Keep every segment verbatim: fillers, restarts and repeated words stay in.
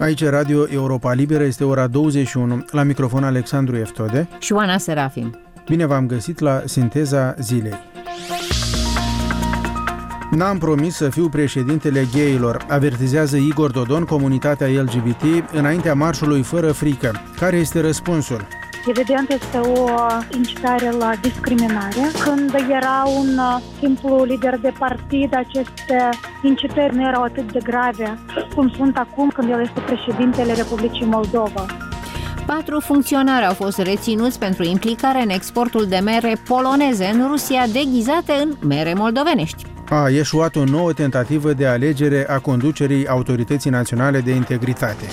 Aici Radio Europa Liberă, este ora douăzeci și unu, la microfon Alexandru Eftode și Oana Serafim. Bine v-am găsit la Sinteza Zilei. N-am promis să fiu președintele gayilor, avertizează Igor Dodon comunitatea L G B T înaintea marșului Fără frică. Care este răspunsul? Evident, este o incitare la discriminare. Când era un simplu lider de partid, aceste incitări nu erau atât de grave cum sunt acum când el este președintele Republicii Moldova. Patru funcționari au fost reținuți pentru implicare în exportul de mere poloneze în Rusia, deghizate în mere moldovenești. A ieșuat o nouă tentativă de alegere a conducerii Autorității Naționale de Integritate.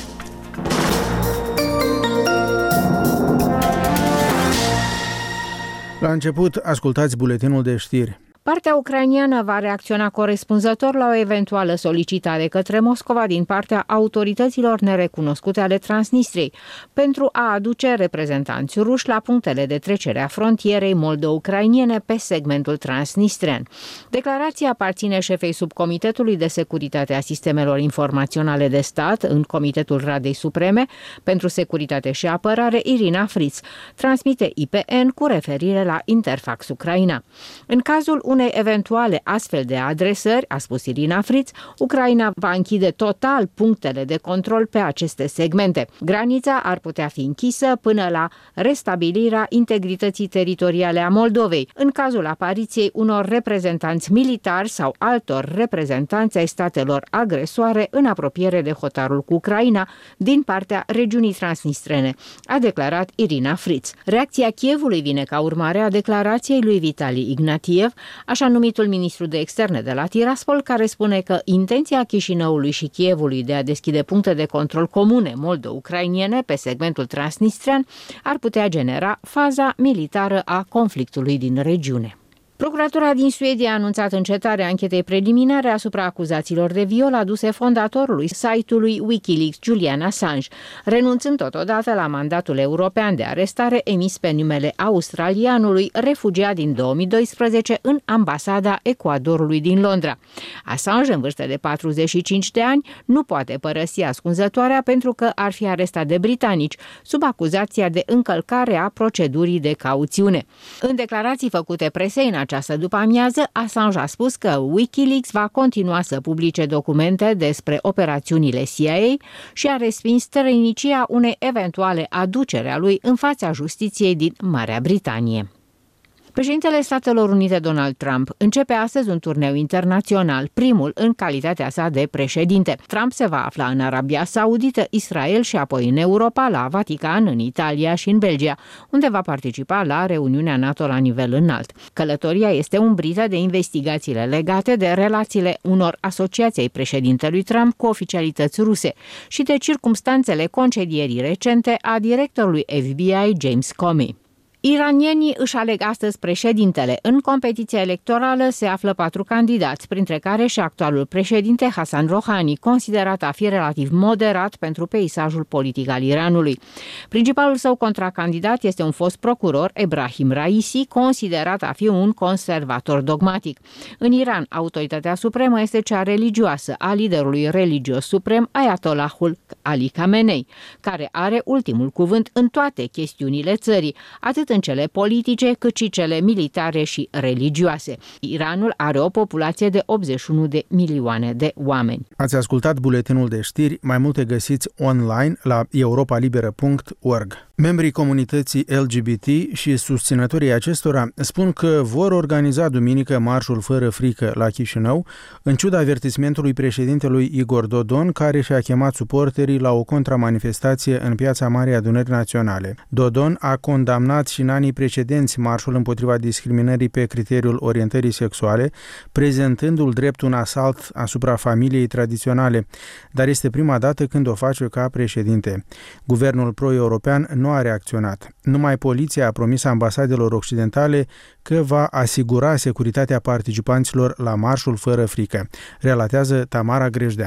La început, ascultați buletinul de știri. Partea ucraineană va reacționa corespunzător la o eventuală solicitare către Moscova din partea autorităților nerecunoscute ale Transnistriei pentru a aduce reprezentanți ruși la punctele de trecere a frontierei moldo-ucrainiene pe segmentul transnistrian. Declarația aparține șefei subcomitetului de securitate a sistemelor informaționale de stat în Comitetul Radei Supreme pentru Securitate și Apărare, Irina Fritz, transmite I P N cu referire la Interfax Ucraina. În cazul unei eventuale astfel de adresări, a spus Irina Fritz, Ucraina va închide total punctele de control pe aceste segmente. Granița ar putea fi închisă până la restabilirea integrității teritoriale a Moldovei, în cazul apariției unor reprezentanți militari sau altor reprezentanți ai statelor agresoare în apropiere de hotarul cu Ucraina din partea regiunii transnistrene, a declarat Irina Fritz. Reacția Kievului vine ca urmare a declarației lui Vitali Ignatiev, așa numitul ministru de externe de la Tiraspol, care spune că intenția Chișinăului și Kievului de a deschide puncte de control comune moldo-ucrainiene pe segmentul transnistrian ar putea genera faza militară a conflictului din regiune. Procuratura din Suedia a anunțat încetarea anchetei preliminare asupra acuzațiilor de viol aduse fondatorului site-ului Wikileaks, Julian Assange, renunțând totodată la mandatul european de arestare emis pe numele australianului refugiat din două mii doisprezece în ambasada Ecuadorului din Londra. Assange, în vârstă de patruzeci și cinci de ani, nu poate părăsi ascunzătoarea pentru că ar fi arestat de britanici, sub acuzația de încălcare a procedurii de cauțiune. În declarații făcute presei în această după-amiază, Assange a spus că Wikileaks va continua să publice documente despre operațiunile C I A și a respins străinicia unei eventuale aducere a lui în fața justiției din Marea Britanie. Președintele Statelor Unite Donald Trump începe astăzi un turneu internațional, primul în calitatea sa de președinte. Trump se va afla în Arabia Saudită, Israel și apoi în Europa, la Vatican, în Italia și în Belgia, unde va participa la reuniunea NATO la nivel înalt. Călătoria este umbrită de investigațiile legate de relațiile unor asociații ai președintelui Trump cu oficialități ruse și de circumstanțele concedierii recente a directorului F B I James Comey. Iranienii își aleg astăzi președintele. În competiția electorală se află patru candidați, printre care și actualul președinte Hassan Rouhani, considerat a fi relativ moderat pentru peisajul politic al Iranului. Principalul său contracandidat este un fost procuror, Ebrahim Raisi, considerat a fi un conservator dogmatic. În Iran, autoritatea supremă este cea religioasă a liderului religios suprem, Ayatollahul Ali Khamenei, care are ultimul cuvânt în toate chestiunile țării, atât în cele politice, cât și cele militare și religioase. Iranul are o populație de optzeci și unu de milioane de oameni. Ați ascultat buletinul de știri, mai multe găsiți online la europa liberă punct org. Membrii comunității L G B T și susținătorii acestora spun că vor organiza duminică marșul Fără frică la Chișinău, în ciuda avertismentului președintelui Igor Dodon, care și-a chemat suporterii la o contramanifestație în Piața Marii Adunări Naționale. Dodon a condamnat și în anii precedenți marșul împotriva discriminării pe criteriul orientării sexuale, prezentându-l drept un asalt asupra familiei tradiționale, dar este prima dată când o face ca președinte. Guvernul pro-european nu a reacționat. Numai poliția a promis ambasadelor occidentale că va asigura securitatea participanților la marșul Fără frică, relatează Tamara Grejdeanu.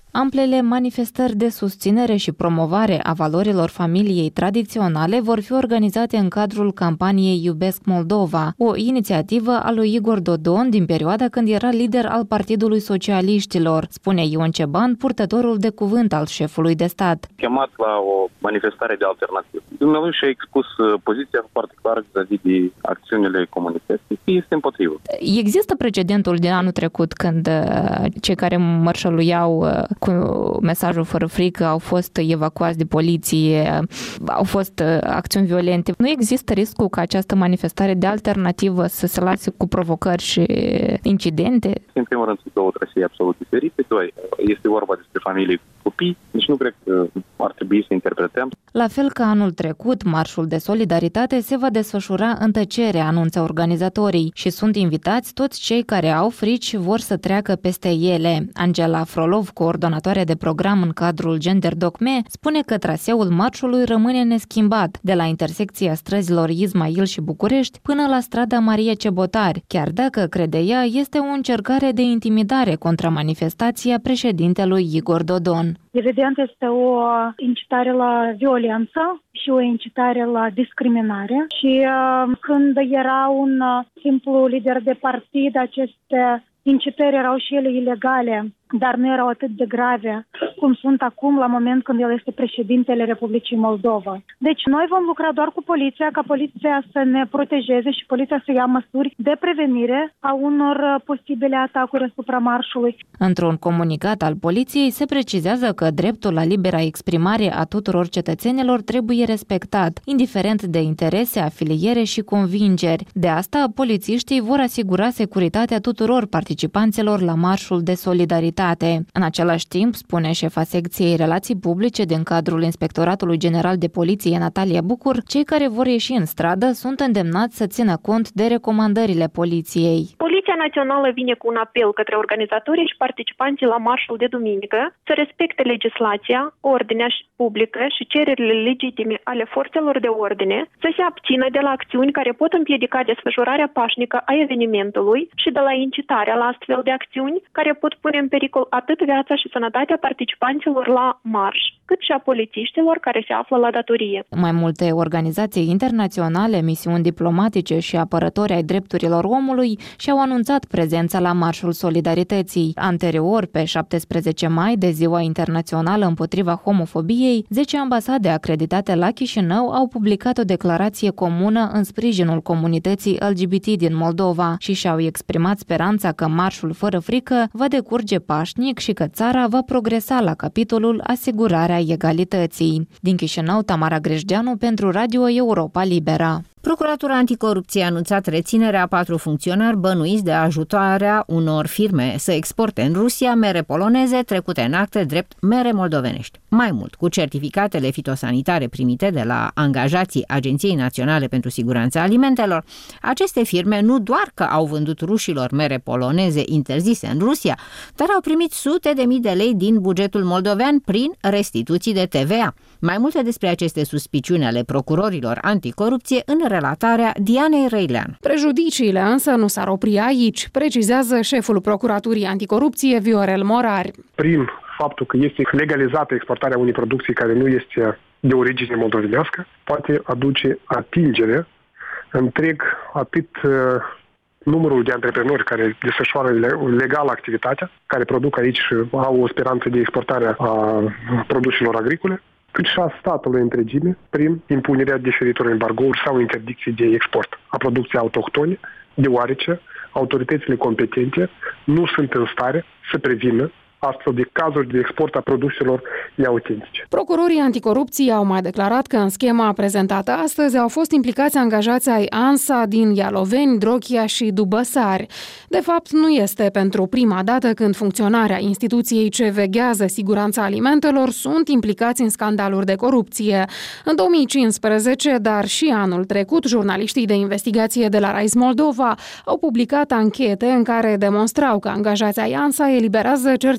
Amplele manifestări de susținere și promovare a valorilor familiei tradiționale vor fi organizate în cadrul campaniei Iubesc Moldova, o inițiativă a lui Igor Dodon din perioada când era lider al Partidului Socialiștilor, spune Ion Ceban, purtătorul de cuvânt al șefului de stat. Chemat la o manifestare de alternativă. Dumnezeu și-a expus poziția foarte clară vis-a-vis de acțiunile comunității. Este împotrivă. Există precedentul din anul trecut când cei care mărșăluiau cu mesajul fără frică au fost evacuați de poliție, au fost acțiuni violente. Nu există riscul ca această manifestare de alternativă să se lase cu provocări și incidente? În primul rând, sunt două trăsii absolut diferite. Doi, este vorba despre familii cu copii, deci nu cred că ar trebui să interpretăm. La fel ca anul trecut, Marșul de Solidaritate se va desfășura în tăcere, anunță organizatorii, și sunt invitați toți cei care au frici vor să treacă peste ele. Angela Frolov, coordonatoare de program în cadrul Gender Docme, spune că traseul marșului rămâne neschimbat, de la intersecția străzilor Izmail și București până la strada Maria Cebotari, chiar dacă, crede ea, este o încercare de intimidare contra manifestația președintelui Igor Dodon. Evident, este o incitare la violență și o incitare la discriminare. Și uh, când era un uh, simplu lider de partid, aceste incitări erau și ele ilegale, dar nu erau atât de grave cum sunt acum la moment când el este președintele Republicii Moldova. Deci noi vom lucra doar cu poliția, ca poliția să ne protejeze și poliția să ia măsuri de prevenire a unor posibile atacuri asupra marșului. Într-un comunicat al poliției se precizează că dreptul la libera exprimare a tuturor cetățenilor trebuie respectat, indiferent de interese, afiliere și convingeri. De asta, polițiștii vor asigura securitatea tuturor participanților la Marșul de Solidaritate. În același timp, spune șefa secției Relații Publice din cadrul Inspectoratului General de Poliție Natalia Bucur, cei care vor ieși în stradă sunt îndemnați să țină cont de recomandările poliției. Poliția Națională vine cu un apel către organizatorii și participanții la marșul de duminică să respecte legislația, ordinea publică și cererile legitime ale forțelor de ordine, să se abțină de la acțiuni care pot împiedica desfășurarea pașnică a evenimentului și de la incitarea la astfel de acțiuni care pot pune în pericol atât viața și sănătatea participanților la marș, cât și a polițiștilor care se află la datorie. Mai multe organizații internaționale, misiuni diplomatice și apărători ai drepturilor omului și-au anunțat prezența la Marșul Solidarității. Anterior, pe șaptesprezece mai, de Ziua Internațională împotriva homofobiei, zece ambasade acreditate la Chișinău au publicat o declarație comună în sprijinul comunității L G B T din Moldova și și-au exprimat speranța că marșul fără frică va decurge pașnic și că țara va progresa la capitolul asigurarea egalității. Din Chișinău, Tamara Grejdeanu pentru Radio Europa Libera. Procuratura Anticorupție a anunțat reținerea a patru funcționari bănuiți de ajutarea unor firme să exporte în Rusia mere poloneze trecute în acte drept mere moldovenești. Mai mult, cu certificatele fitosanitare primite de la angajații Agenției Naționale pentru Siguranța Alimentelor, aceste firme nu doar că au vândut rușilor mere poloneze interzise în Rusia, dar au primit sute de mii de lei din bugetul moldovean prin restituții de T V A. Mai multe despre aceste suspiciuni ale procurorilor anticorupție în relatarea Dianei Răilean. Prejudiciile însă nu s-ar opri aici, precizează șeful Procuraturii Anticorupție Viorel Morari. Prin faptul că este legalizată exportarea unei producții care nu este de origine moldovenească, poate aduce atingere întreg atât uh, numărul de antreprenori care desfășoară legal activitatea, care produc aici și au o speranță de exportare a produselor agricole, cât și a statului întregime prin impunerea diferitor embargouri sau interdicții de export a producției autohtone, deoarece autoritățile competente nu sunt în stare să prevină astfel de cazuri de export a produselor neautentice. Procurorii anticorupție au mai declarat că în schema prezentată astăzi au fost implicați angajați ai ANSA din Ialoveni, Drochia și Dubăsari. De fapt, nu este pentru prima dată când funcționarea instituției ce veghează siguranța alimentelor sunt implicați în scandaluri de corupție. În două mii cincisprezece, dar și anul trecut, jurnaliștii de investigație de la Rise Moldova au publicat anchete în care demonstrau că angajații ai ANSA eliberează certificate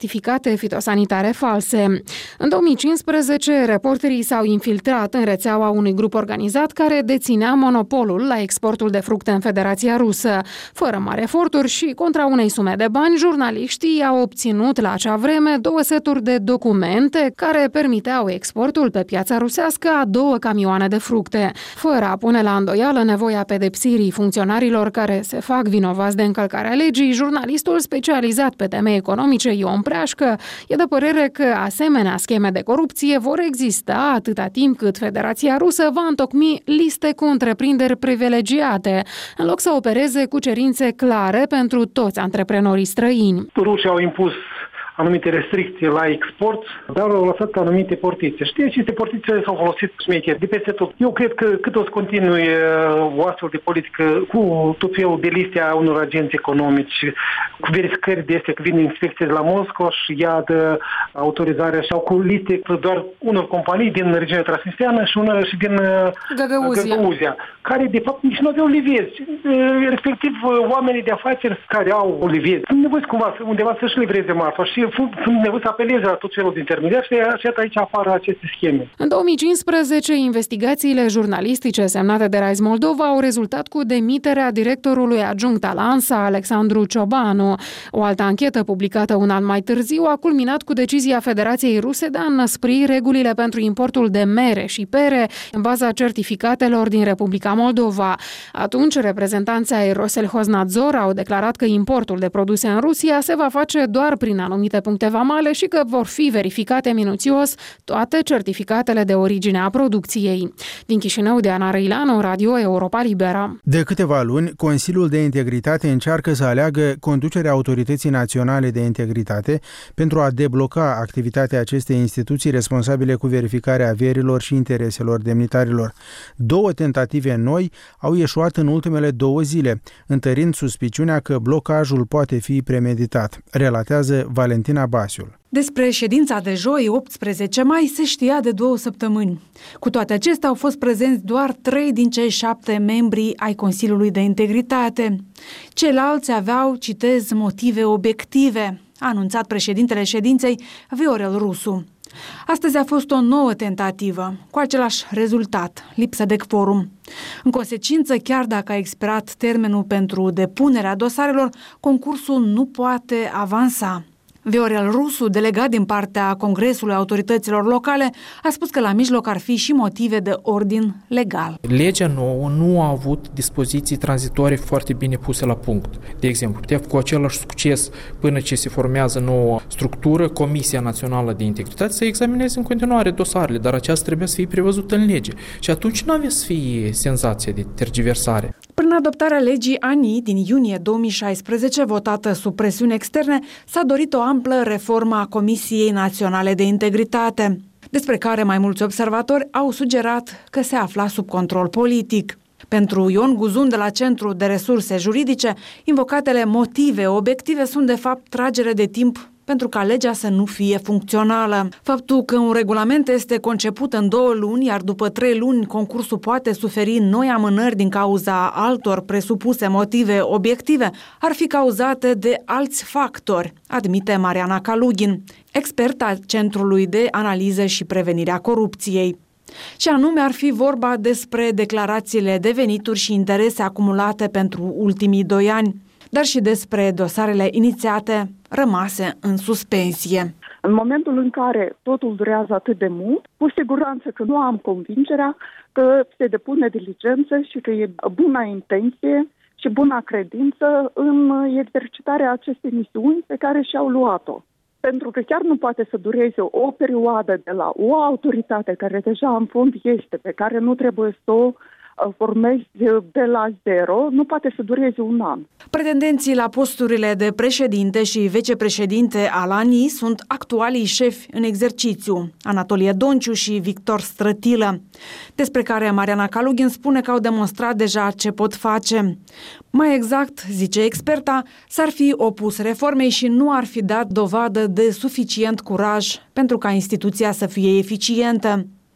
certificate fitosanitare false. În două mii cincisprezece, reporterii s-au infiltrat în rețeaua unui grup organizat care deținea monopolul la exportul de fructe în Federația Rusă. Fără mari eforturi și contra unei sume de bani, jurnaliștii au obținut la acea vreme două seturi de documente care permiteau exportul pe piața rusească a două camioane de fructe. Fără a pune la îndoială nevoia pedepsirii funcționarilor care se fac vinovați de încălcarea legii, jurnalistul specializat pe teme economice Ion Preașcă e de părere că asemenea scheme de corupție vor exista atâta timp cât Federația Rusă va întocmi liste cu întreprinderi privilegiate, în loc să opereze cu cerințe clare pentru toți antreprenorii străini. Rușii au impus anumite restricții la export, dar au lăsat anumite portițe. Știi, aceste portițe s-au folosit șmecheri de peste tot. Eu cred că cât o să continue o astfel de politică cu tot felul de liste a unor agenți economici, cu verificări de astea, că vin inspecții de la Moscova și ia de autorizarea sau cu liste doar unor companii din regiunea transnistreană și unor și din Găgăuzia, Găgăuzia, care de fapt nici nu aveau livezi. Respectiv oamenii de afaceri care au livezi sunt nevoiți cumva undeva să-și livreze marfa și sunt nevoiți să apeleze la tot felul de intermediari și așa aici apar aceste scheme. În două mii cincisprezece, investigațiile jurnalistice semnate de Rise Moldova au rezultat cu demiterea directorului adjunct al ANSA, Alexandru Ciobanu. O altă anchetă publicată un an mai târziu a culminat cu decizia Federației Ruse de a înăspri regulile pentru importul de mere și pere în baza certificatelor din Republica Moldova. Atunci, reprezentanții ai Roselhoznadzor au declarat că importul de produse în Rusia se va face doar prin anumite puncte vamale și că vor fi verificate minuțios toate certificatele de origine a producției. Din Chișinău, Diana Răileanu, Radio Europa Liberă. De câteva luni, Consiliul de Integritate încearcă să aleagă conducerea Autorității Naționale de Integritate pentru a debloca activitatea acestei instituții responsabile cu verificarea averilor și intereselor demnitarilor. Două tentative noi au ieșuat în ultimele două zile, întărind suspiciunea că blocajul poate fi premeditat, relatează Valentina Basiul. Despre ședința de joi, optsprezece mai, se știa de două săptămâni. Cu toate acestea au fost prezenți doar trei din cei șapte membri ai Consiliului de Integritate. Ceilalți aveau, citez, motive obiective, a anunțat președintele ședinței Viorel Rusu. Astăzi a fost o nouă tentativă, cu același rezultat, lipsă de quorum. În consecință, chiar dacă a expirat termenul pentru depunerea dosarelor, concursul nu poate avansa. Viorel Rusu, delegat din partea Congresului Autorităților Locale, a spus că la mijloc ar fi și motive de ordin legal. Legea nouă nu a avut dispoziții tranzitorii foarte bine puse la punct. De exemplu, putea cu același succes până ce se formează nouă structură, Comisia Națională de Integritate să examineze în continuare dosarele, dar aceasta trebuie să fie prevăzută în lege. Și atunci nu avea să fie senzație de tergiversare. Prin adoptarea legii A N I din iunie două mii șaisprezece, votată sub presiuni externe, s-a dorit o amplă reformă a Comisiei Naționale de Integritate, despre care mai mulți observatori au sugerat că se afla sub control politic. Pentru Ion Guzun de la Centrul de Resurse Juridice, invocatele motive obiective sunt de fapt tragere de timp pentru ca legea să nu fie funcțională. Faptul că un regulament este conceput în două luni, iar după trei luni concursul poate suferi noi amânări din cauza altor presupuse motive obiective, ar fi cauzate de alți factori, admite Mariana Kalugin, experta Centrului de Analiză și Prevenirea Corupției. Și anume ar fi vorba despre declarațiile de venituri și interese acumulate pentru ultimii doi ani, dar și despre dosarele inițiate rămase în suspensie. În momentul în care totul durează atât de mult, cu siguranță că nu am convingerea că se depune diligență și că e buna intenție și buna credință în exercitarea acestei misiuni pe care și-au luat-o. Pentru că chiar nu poate să dureze o perioadă de la o autoritate care deja în fond este, pe care nu trebuie să o formezi de la zero, nu poate să dureze un an. Pretendenții la posturile de președinte și vicepreședinte al A N I sunt actualii șefi în exercițiu, Anatolie Donciu și Victor Strătilă, despre care Mariana Kalugin spune că au demonstrat deja ce pot face. Mai exact, zice experta, s-ar fi opus reformei și nu ar fi dat dovadă de suficient curaj pentru ca instituția să fie eficientă.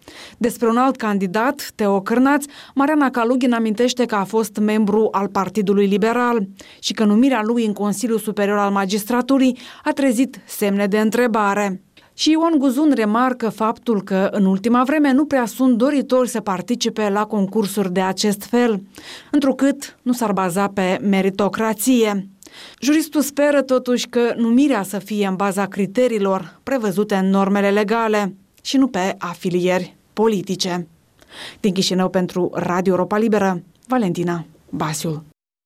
Despre un alt candidat, Teo Cârnaț, Mariana Kalugin amintește că a fost membru al Partidului Liberal și că numirea lui în Consiliul Superior al Magistraturii a trezit semne de întrebare. Și Ion Guzun remarcă faptul că în ultima vreme nu prea sunt doritori să participe la concursuri de acest fel, întrucât nu s-ar baza pe meritocrație. Juristul speră totuși că numirea să fie în baza criteriilor prevăzute în normele legale și nu pe afilieri politice. Din Chișinău pentru Radio Europa Liberă, Valentina Basiul.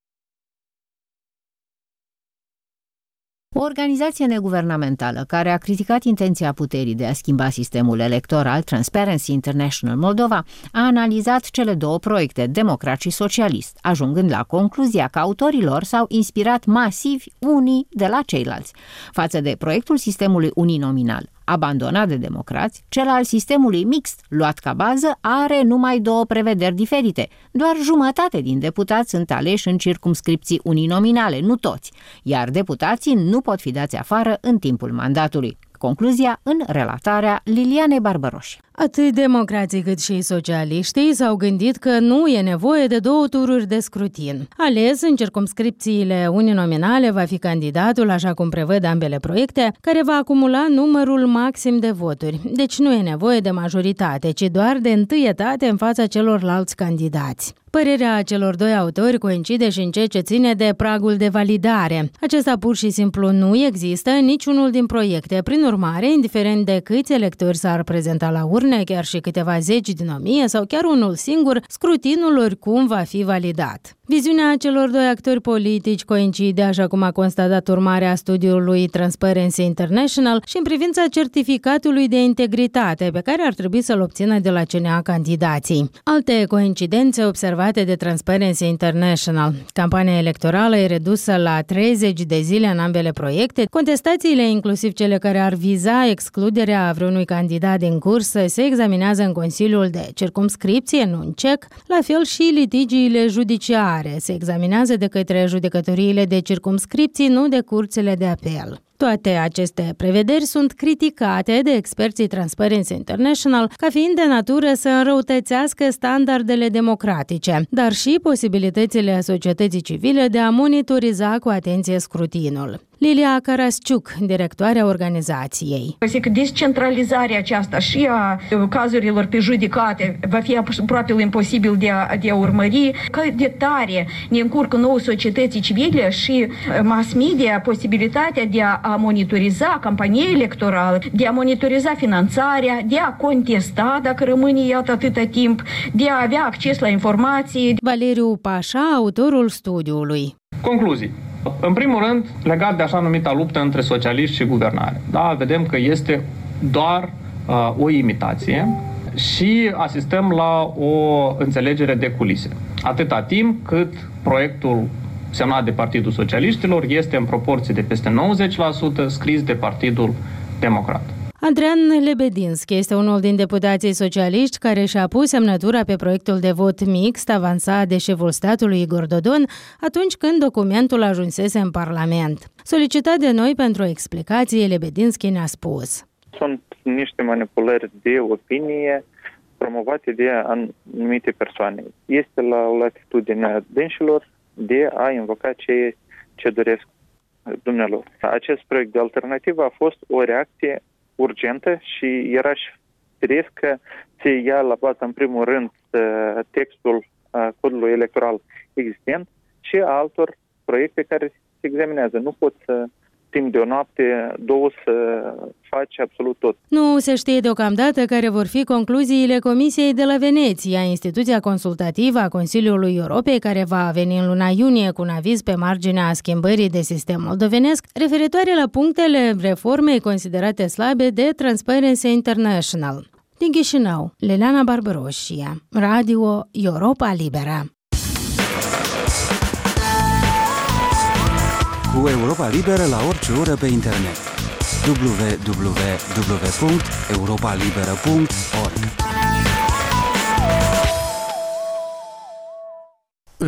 O organizație neguvernamentală care a criticat intenția puterii de a schimba sistemul electoral, Transparency International Moldova, a analizat cele două proiecte, democrat și socialist, ajungând la concluzia că autorii lor s-au inspirat masiv unii de la ceilalți. Față de proiectul sistemului uninominal, abandonat de democrați, cel al sistemului mixt, luat ca bază, are numai două prevederi diferite. Doar jumătate din deputați sunt aleși în circumscripții uninominale, nu toți, iar deputații nu pot fi dați afară în timpul mandatului. Concluzia în relatarea Lilianei Barbăroș. Atât democrații cât și socialiștii s-au gândit că nu e nevoie de două tururi de scrutin. Ales în circumscripțiile uninominale va fi candidatul, așa cum prevăd ambele proiecte, care va acumula numărul maxim de voturi. Deci nu e nevoie de majoritate, ci doar de întâietate în fața celorlalți candidați. Părerea celor doi autori coincide și în ceea ce ține de pragul de validare. Acesta pur și simplu nu există în niciunul din proiecte. Prin urmare, indiferent de câți electori s-ar prezenta la urne, chiar și câteva zeci din o mie sau chiar unul singur, scrutinul oricum va fi validat. Viziunea celor doi actori politici coincide, așa cum a constatat urmarea studiului Transparency International, și în privința certificatului de integritate pe care ar trebui să-l obțină de la C N A candidații. Alte coincidențe observate de Transparency International. Campania electorală e redusă la treizeci de zile în ambele proiecte. Contestațiile, inclusiv cele care ar viza excluderea vreunui candidat din cursă, se examinează în Consiliul de Circumscripție, nu în C E C, la fel și litigiile judiciare. Se examinează de către judecătoriile de circumscripții, nu de curțile de apel. Toate aceste prevederi sunt criticate de experții Transparency International ca fiind de natură să înrăutățească standardele democratice, dar și posibilitățile societății civile de a monitoriza cu atenție scrutinul. Lilia Carasciuc, directoarea organizației. Zic că descentralizarea aceasta și a cazurilor pe judecate va fi aproape imposibil de a, de a urmări. Cât de tare ne încurcă nouă societății civile și mass media posibilitatea de a a monitoriza campania electorală, de a monitoriza finanțarea, de a contesta dacă rămâne iată atâta timp, de a avea acces la informații. Valeriu Pașa, autorul studiului. Concluzii. În primul rând, legat de așa numita luptă între socialiști și guvernare. Da, vedem că este doar uh, o imitație și asistăm la o înțelegere de culise. Atâta timp cât proiectul semnat de Partidul Socialiștilor este în proporție de peste nouăzeci la sută scris de Partidul Democrat. Adrian Lebedinski este unul din deputații socialiști care și-a pus semnătura pe proiectul de vot mixt avansat de șeful statului Igor Dodon atunci când documentul ajunsese în Parlament. Solicitat de noi pentru o explicație, Lebedinski ne-a spus: Sunt niște manipulări de opinie promovate de anumite persoane. Este la latitudinea dânșilor de a invoca ce, ce doresc dumnealor. Acest proiect de alternativă a fost o reacție urgentă și era și firesc că se ia la bază, în primul rând, textul codului electoral existent și a altor proiecte care se examinează. Nu pot să timp de o noapte, două, să faci absolut tot. Nu se știe deocamdată care vor fi concluziile Comisiei de la Veneția, instituția consultativă a Consiliului Europei, care va veni în luna iunie cu un aviz pe marginea schimbării de sistem moldovenesc, referitoare la punctele reformei considerate slabe de Transparency International. Din Chișinău, Liliana Barbăroșia, Radio Europa Liberă. Cu Europa Liberă la orice oră pe internet. w w w punct europa liberă punct org. În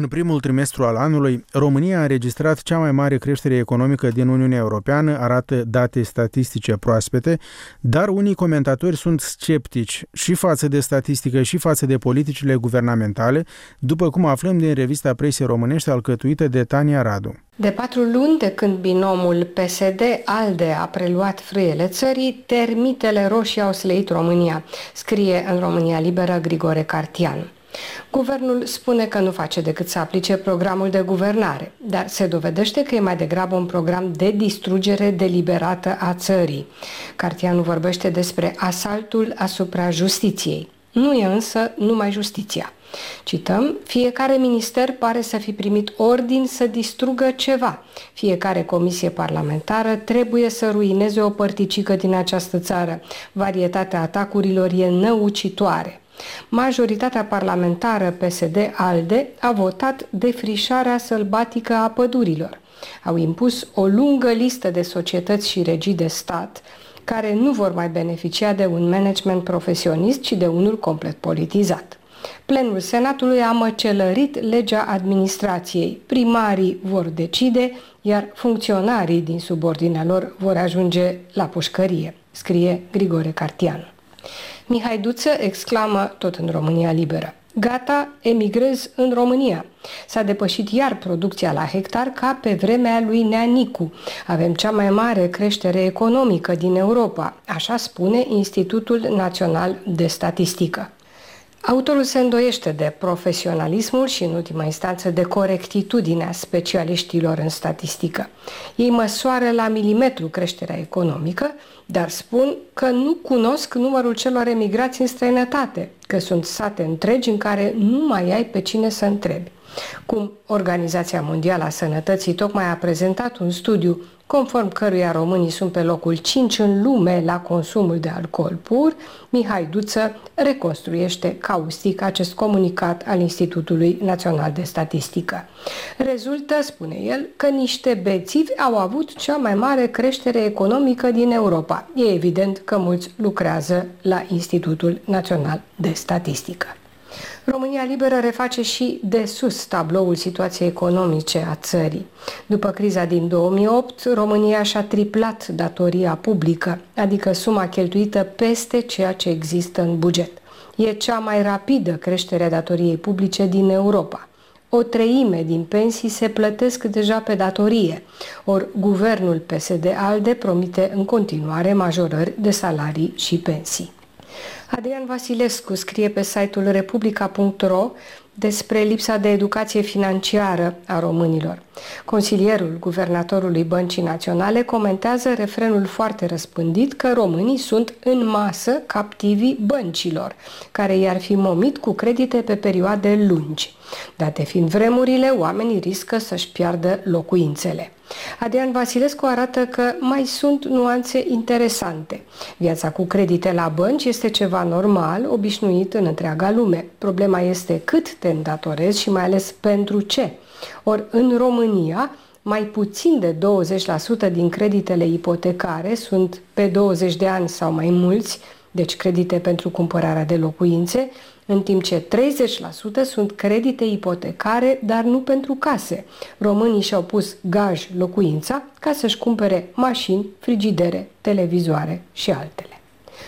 primul trimestru al anului, România a înregistrat cea mai mare creștere economică din Uniunea Europeană, arată date statistice proaspete, dar unii comentatori sunt sceptici și față de statistică și față de politicile guvernamentale, după cum aflăm din revista presei românești alcătuită de Tania Radu. De patru luni de când binomul P S D-ALDE a preluat frâiele țării, termitele roșii au slăit România, scrie în România Liberă Grigore Cartian. Guvernul spune că nu face decât să aplice programul de guvernare, dar se dovedește că e mai degrabă un program de distrugere deliberată a țării. Cartianu vorbește despre asaltul asupra justiției. Nu e însă numai justiția. Cităm, fiecare minister pare să fi primit ordin să distrugă ceva. Fiecare comisie parlamentară trebuie să ruineze o părticică din această țară. Varietatea atacurilor e năucitoare. Majoritatea parlamentară P S D-ALDE a votat defrișarea sălbatică a pădurilor. Au impus o lungă listă de societăți și regii de stat care nu vor mai beneficia de un management profesionist, ci de unul complet politizat. Plenul Senatului a măcelărit legea administrației. Primarii vor decide, iar funcționarii din subordinea lor vor ajunge la pușcărie, scrie Grigore Cartian. Mihai Duță exclamă tot în România Liberă: gata, emigrez în România. S-a depășit iar producția la hectar ca pe vremea lui Neanicu. Avem cea mai mare creștere economică din Europa, așa spune Institutul Național de Statistică. Autorul se îndoiește de profesionalismul și, în ultima instanță, de corectitudinea specialiștilor în statistică. Ei măsoară la milimetru creșterea economică, dar spun că nu cunosc numărul celor emigrați în străinătate, că sunt sate întregi în care nu mai ai pe cine să întrebi. Cum Organizația Mondială a Sănătății tocmai a prezentat un studiu conform căruia românii sunt pe locul cinci în lume la consumul de alcool pur, Mihai Duță reconstruiește caustic acest comunicat al Institutului Național de Statistică. Rezultă, spune el, că niște bețivi au avut cea mai mare creștere economică din Europa. E evident că mulți lucrează la Institutul Național de Statistică. România Liberă reface și de sus tabloul situației economice a țării. După criza din două mii opt, România și-a triplat datoria publică, adică suma cheltuită peste ceea ce există în buget. E cea mai rapidă creștere a datoriei publice din Europa. O treime din pensii se plătesc deja pe datorie, ori guvernul P S D-ALDE promite în continuare majorări de salarii și pensii. Adrian Vasilescu scrie pe site-ul republica punct ro despre lipsa de educație financiară a românilor. Consilierul guvernatorului Băncii Naționale comentează refrenul foarte răspândit că românii sunt în masă captivii băncilor, care i-ar fi momit cu credite pe perioade lungi. Date fiind vremurile, oamenii riscă să-și piardă locuințele. Adrian Vasilescu arată că mai sunt nuanțe interesante. Viața cu credite la bănci este ceva normal, obișnuit în întreaga lume. Problema este cât te îndatorezi și mai ales pentru ce. Ori în România, mai puțin de douăzeci la sută din creditele ipotecare sunt pe douăzeci de ani sau mai mulți, deci credite pentru cumpărarea de locuințe, în timp ce treizeci la sută sunt credite ipotecare, dar nu pentru case. Românii și-au pus gaj locuința ca să-și cumpere mașini, frigidere, televizoare și altele.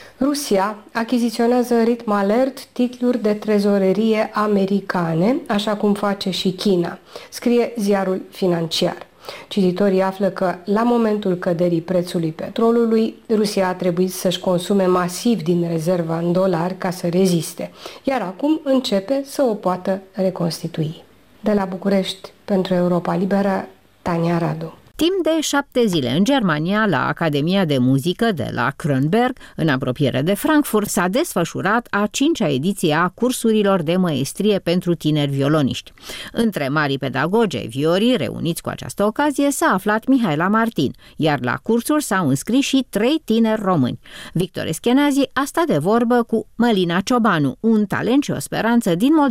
Rusia achiziționează în ritm alert titluri de trezorerie americane, așa cum face și China, scrie ziarul Financiar. Cititorii află că, la momentul căderii prețului petrolului, Rusia a trebuit să-și consume masiv din rezerva în dolari ca să reziste, iar acum începe să o poată reconstitui. De la București, pentru Europa Liberă, Tania Radu. Timp de șapte zile în Germania, la Academia de Muzică de la Kronberg, în apropiere de Frankfurt, s-a desfășurat a cincea ediție a cursurilor de măestrie pentru tineri violoniști. Între marii pedagogi ai viorii reuniți cu această ocazie s-a aflat Mihaela Martin, iar la cursuri s-au înscris și trei tineri români. Victor Eschenazi a stat de vorbă cu Mălina Ciobanu, un talent și o speranță din Moldova,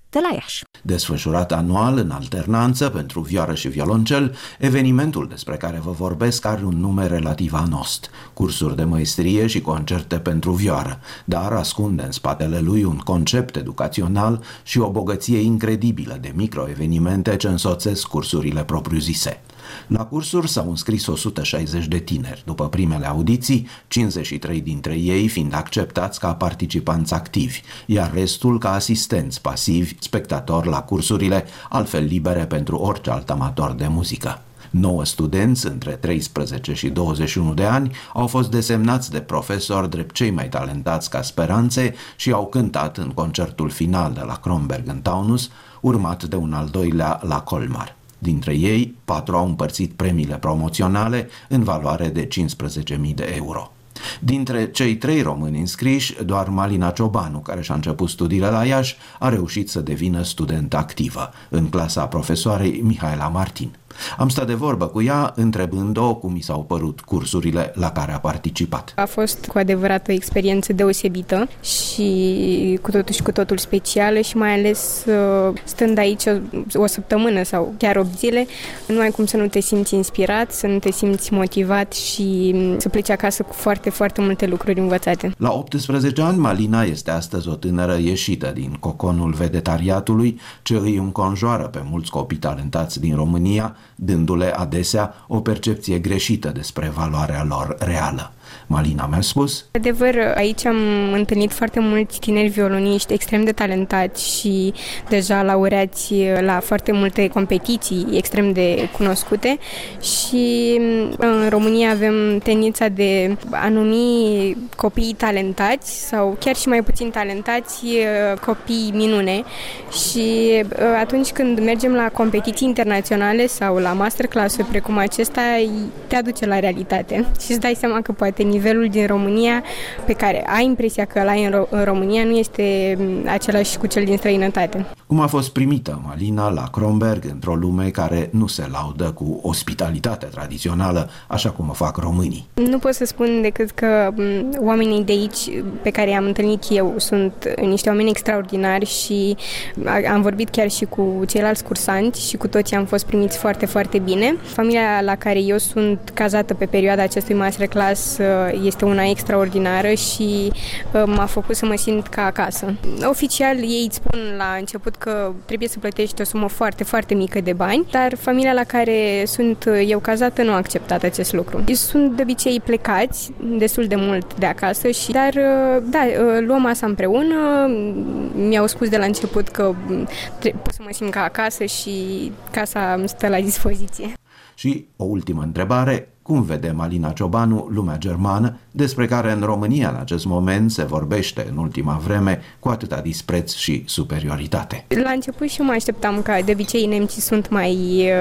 de la Iași. Desfășurat anual în alternanță pentru vioară și violoncel, evenimentul despre care vă vorbesc are un nume relativ anost, cursuri de măestrie și concerte pentru vioară, dar ascunde în spatele lui un concept educațional și o bogăție incredibilă de microevenimente ce însoțesc cursurile propriu-zise. La cursuri s-au înscris o sută șaizeci de tineri, după primele audiții, cincizeci și trei dintre ei fiind acceptați ca participanți activi, iar restul ca asistenți pasivi, spectatori la cursurile, altfel libere pentru orice alt amator de muzică. Nouă studenți între treisprezece și douăzeci și unu de ani au fost desemnați de profesori drept cei mai talentați ca speranțe și au cântat în concertul final de la Kronberg în Taunus, urmat de un al doilea la Colmar. Dintre ei, patru au împărțit premiile promoționale în valoare de cincisprezece mii de euro. Dintre cei trei români înscriși, doar Malina Ciobanu, care și-a început studiile la Iași, a reușit să devină studentă activă, în clasa profesoarei Mihaela Martin. Am stat de vorbă cu ea, întrebând-o cum i s-au părut cursurile la care a participat. A fost cu adevărat o experiență deosebită și cu totul și cu totul specială și mai ales stând aici o, o săptămână sau chiar opt zile, nu ai cum să nu te simți inspirat, să nu te simți motivat și să pleci acasă cu foarte, foarte multe lucruri învățate. La optsprezece ani, Malina este astăzi o tânără ieșită din coconul vedetariatului, ce îi înconjoară pe mulți copii talentați din România, dându-le adesea o percepție greșită despre valoarea lor reală. Malina mi-a spus: adevăr, aici am întâlnit foarte mulți tineri violoniști extrem de talentați și deja laureați la foarte multe competiții extrem de cunoscute și în România avem tendința de a numi copiii talentați sau chiar și mai puțin talentați copii minune și atunci când mergem la competiții internaționale sau la masterclass-uri precum acesta, te aduce la realitate și îți dai seama că poate nivelul din România pe care ai impresia că l-ai în, Ro- în România nu este același cu cel din străinătate. Cum a fost primită Malina la Kronberg într-o lume care nu se laudă cu ospitalitatea tradițională, așa cum o fac românii? Nu pot să spun decât că oamenii de aici pe care i-am întâlnit eu sunt niște oameni extraordinari și am vorbit chiar și cu ceilalți cursanți și cu toții am fost primiți foarte, foarte bine. Familia la care eu sunt cazată pe perioada acestui masterclass este una extraordinară și m-a făcut să mă simt ca acasă. Oficial ei îți spun la început că trebuie să plătești o sumă foarte, foarte mică de bani, dar familia la care sunt eu cazată nu a acceptat acest lucru. Sunt de obicei plecați destul de mult de acasă și dar da, luăm masa împreună, mi-au spus de la început că pot să mă simt ca acasă și casa îmi stă la dispoziție. Și o ultimă întrebare: cum vede Malina Ciobanu lumea germană, despre care în România în acest moment se vorbește în ultima vreme cu atâta dispreț și superioritate? La început și eu mă așteptam că de obicei nemții sunt mai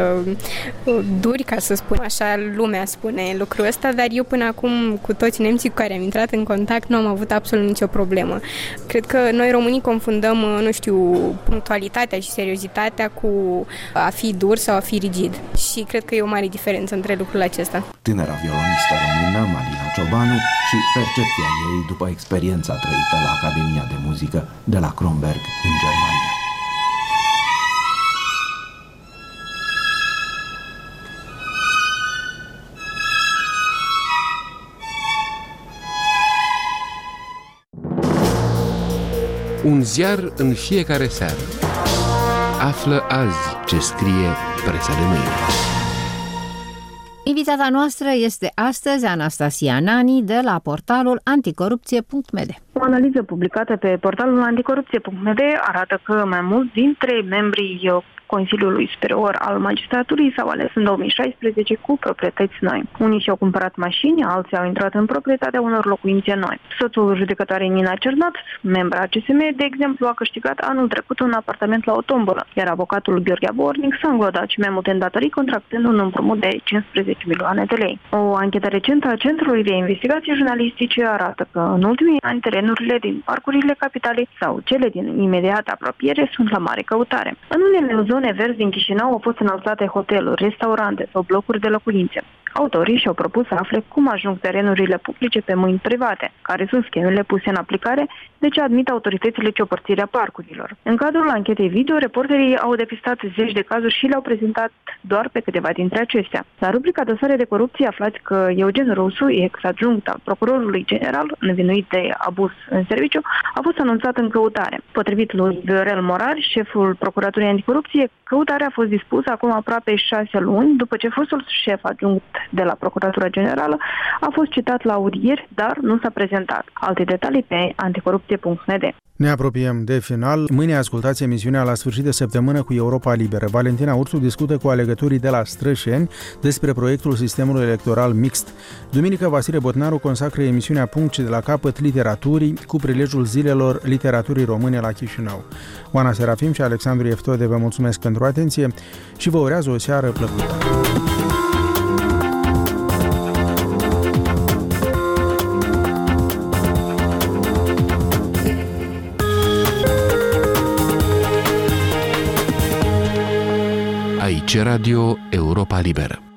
uh, duri, ca să spun așa, lumea spune lucrul ăsta, dar eu până acum cu toți nemții cu care am intrat în contact nu am avut absolut nicio problemă. Cred că noi românii confundăm, nu știu, punctualitatea și seriozitatea cu a fi dur sau a fi rigid și cred că e o mare diferență între lucrul acesta. Tânăra violonistă română Malina Ciobanu și percepția ei după experiența trăită la Academia de Muzică de la Kronberg în Germania. Un ziar în fiecare seară. Află azi ce scrie presa de mâine. Invitata noastră este astăzi Anastasia Nani de la portalul anticorupție punct m d. O analiză publicată pe portalul anticorupție punct m d arată că mai mulți dintre membrii Consiliului Superior al Magistraturii s-au ales în două mii șaisprezece cu proprietăți noi. Unii și-au cumpărat mașini, alții au intrat în proprietatea unor locuințe noi. Soțul judecătoarei Nina Cernat, membra A C S M, de exemplu, a câștigat anul trecut un apartament la o tombolă, iar avocatul Gheorghe Bornic s-a înglodat și mai multe îndatorii contractând un împrumut de cincisprezece milioane de lei. O anchetă recentă a Centrului de Investigații Jurnalistice arată că în ultimii ani terenurile din parcurile capitalei sau cele din imediată apropiere sunt la mare căutare. În unele zone verzi din Chișinău au fost înalțate hoteluri, restaurante sau blocuri de locuințe. Autorii și-au propus să afle cum ajung terenurile publice pe mâini private, care sunt schemele puse în aplicare, de ce admit autoritățile ciopărțirea parcurilor. În cadrul anchetei video, reporterii au depistat zeci de cazuri și le-au prezentat doar pe câteva dintre acestea. La rubrica Dosare de corupție aflați că Eugen Rusu, ex-adjunct al procurorului general, învinuit de abuz în serviciu, a fost anunțat în căutare. Potrivit lui Viorel Morar, șeful Procuraturii Anticorupție, căutarea a fost dispusă acum aproape șase luni, după ce fostul șef adjunct de la Procuratura Generală a fost citat la audieri, dar nu s-a prezentat. Alte detalii pe anticorupție punct n d. Ne apropiem de final. Mâine ascultați emisiunea La sfârșit de săptămână cu Europa Liberă. Valentina Ursu discută cu alegătorii de la Strășeni despre proiectul sistemului electoral mixt. Duminică, Vasile Botnaru consacră emisiunea Punct de la capăt literaturii cu prilejul zilelor literaturii române la Chișinău. Oana Serafim și Alexandru Eftode vă mulțumesc pentru atenție și vă urează o seară plăcută. Aici Radio Europa Liberă.